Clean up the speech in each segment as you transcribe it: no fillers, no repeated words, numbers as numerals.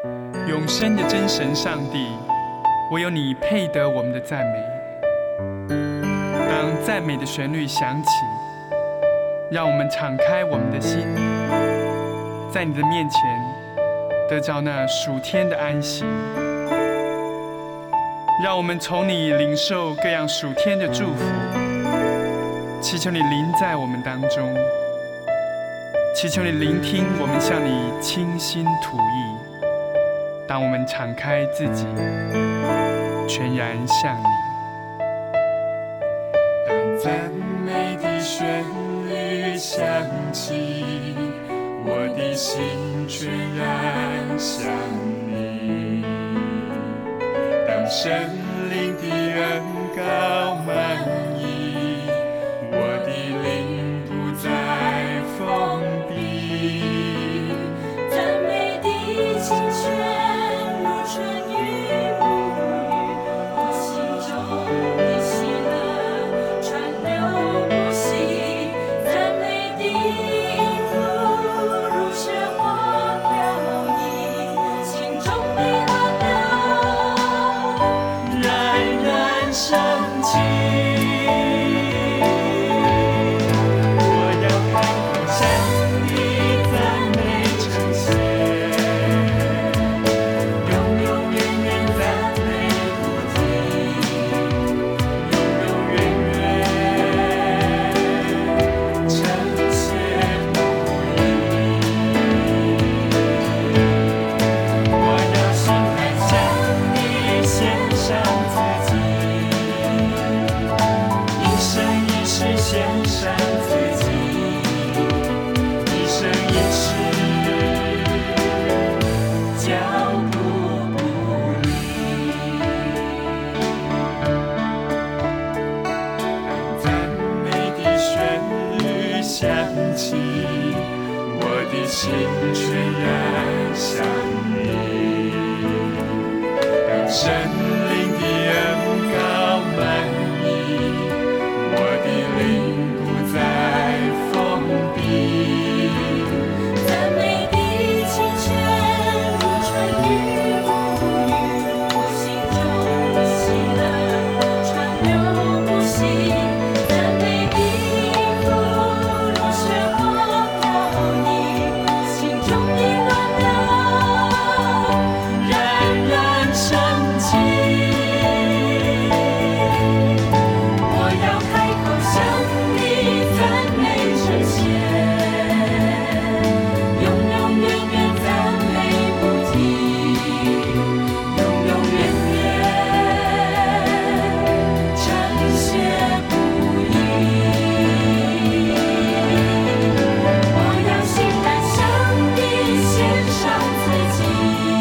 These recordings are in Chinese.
永生的真神上帝，唯有你配得我们的赞美。当赞美的旋律响起，让我们敞开我们的心，在你的面前得着那属天的安息。让我们从你领受各样属天的祝福，祈求你临在我们当中，祈求你聆听我们向你倾心吐意。当我们敞开自己，全然向你。 当赞美的旋律响起，我的心全然向你。当圣灵的恩膏满溢，我的灵不再封闭。 赞美的清泉如春雨沐浴，我心中的喜乐川流不息。赞美的音符如雪花飘逸，心中的浪流冉冉升起。 我要开口向你赞美称谢，永永远远赞美不停，永永远远称谢不已。我要心甘向你献上自己，一生一世献上自己，一生一世脚步不离。当赞美的旋律响起，我的心全然向你。当圣灵的恩膏满溢，我的灵不再封闭。 赞美的清泉如春雨沐浴，我心中的喜乐川流不息。赞美的音符如雪花飘逸，心中的浪流冉冉升起。我要开口向你赞美称谢，永永远远赞美不停，永永远远称谢不已。我要心甘向你献上自己，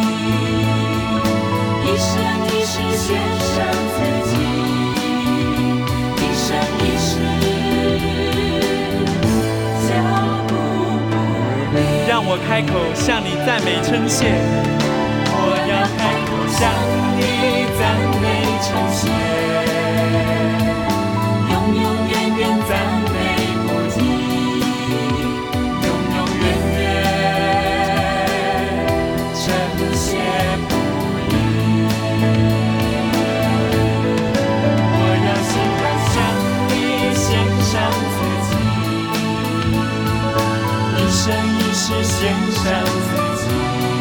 一生一世献上自己，一生一世脚步不离。 让我开口向你赞美称谢， 我要开口向你赞美称谢，永永远远赞美不停，永永远远称谢不已。我要心甘向你献上自己，一生一世献上自己，